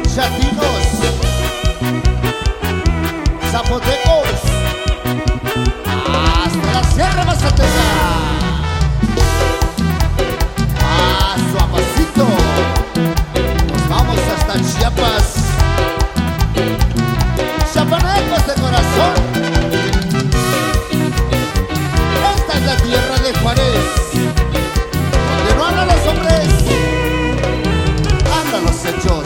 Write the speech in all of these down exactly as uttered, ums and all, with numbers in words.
chatinos, zapotecos, hasta la Sierra Mazateca, paso a pasito, nos vamos hasta Chiapas, chapanecos de corazón. Esta es la tierra de Juárez, donde no andan los hombres, andan los hechos.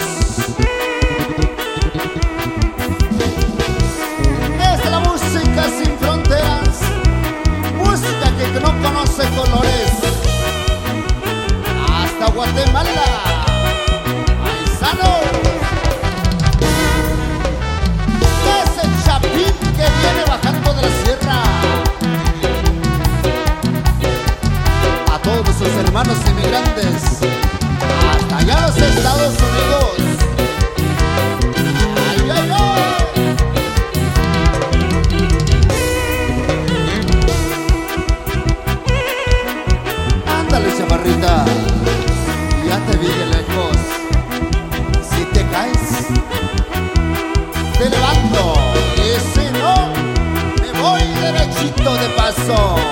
Es la música sin fronteras, música que no conoce colores. Hasta Guatemala, paisano. Ese chapín que viene bajando de la sierra. A todos sus hermanos inmigrantes, hasta allá en los Estados Unidos. ¡Ay, ay, ay! Ándale, chaparrita, ya te vi de lejos. Si te caes, te levanto, y si no, me voy derechito de paso.